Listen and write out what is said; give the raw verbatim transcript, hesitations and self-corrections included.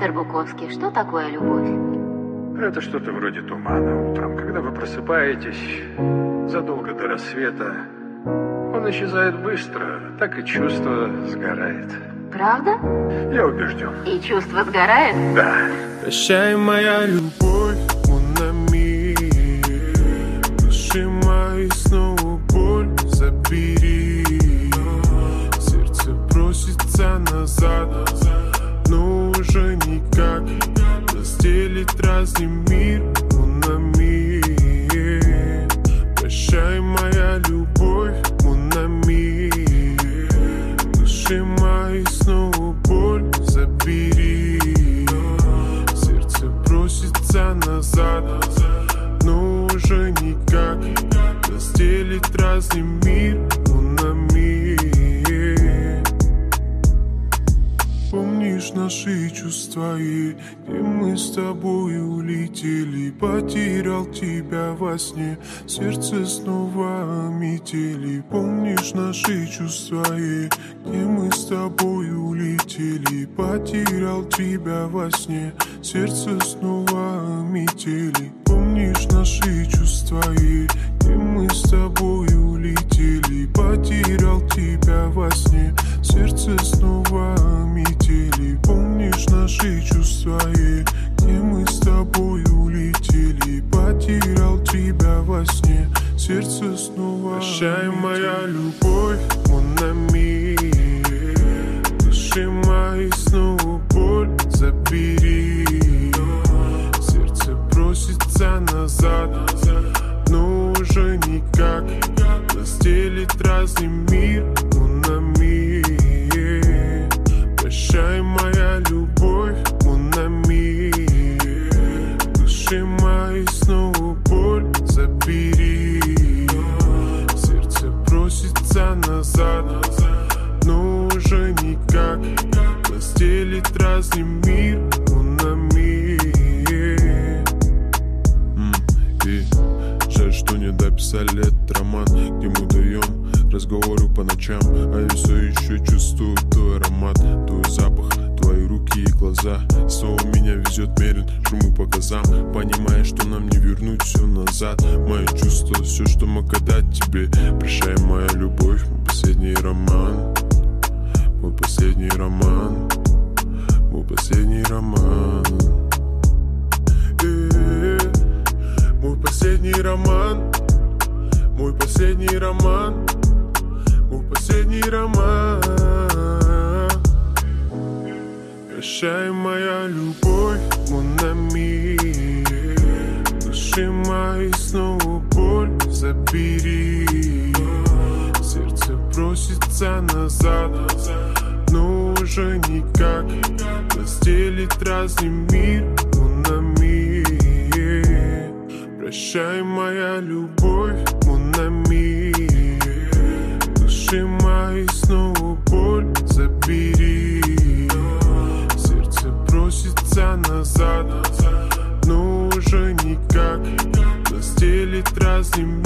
Мистер Буковский, что такое любовь? Это что-то вроде тумана утром, когда вы просыпаетесь задолго до рассвета. Он исчезает быстро, так и чувство сгорает. Правда? Я убежден. И чувство сгорает? Да. Прощай, моя любовь, Монами. Души мои снова боль забери. Сердце просится назад, но уже никак. Разделит разный мир, Монами. Прощай, моя любовь, Монами. Души мои снова боль забери. Сердце просится назад, но уже никак. Разделит разный мир, Монами. Помнишь наши чувства, и где мы с тобой улетели? Потерял тебя во сне, сердце снова метели. Помнишь наши чувства, и где мы с тобой улетели? Потерял тебя во сне, сердце снова метели. Помнишь наши чувства, и где мы с тобой улетели? Потерял тебя во сне, сердце снова метели. Помнишь наши чувства, и где мы с тобой улетели? Потерял тебя во сне, сердце снова. Прощай, моя любовь, Монами. Души мои снова боль забери. Сердце просится назад, но уже никак. Разделит разный мир, Монами. Прощай, моя любовь, Монами. Души мои снова боль забери. Сердце просится назад, но уже никак. Разделит разный мир, Монами. И жаль, что не дописали этот роман, где мы даем разговоры по ночам. А я все еще чувствую твой аромат, твой запах, твои руки и глаза. Снова меня везет мерен, шуму по газам, понимая, что нам не вернуть все назад. Мои чувства, все, что мог отдать тебе. Прощай, моя любовь, мой последний роман. Мой последний роман. Мой последний роман. Э-э-э. Мой последний роман. Мой последний роман. Мой последний роман. Прощай, моя любовь, Монами. Души мои снова боль забери. Сердце просится назад, но уже никак. Разделит разный мир, Монами. Прощай, моя любовь, Монами. Души мои снова боль забери. Сердце просится назад, но уже никак. Разделит разный мир.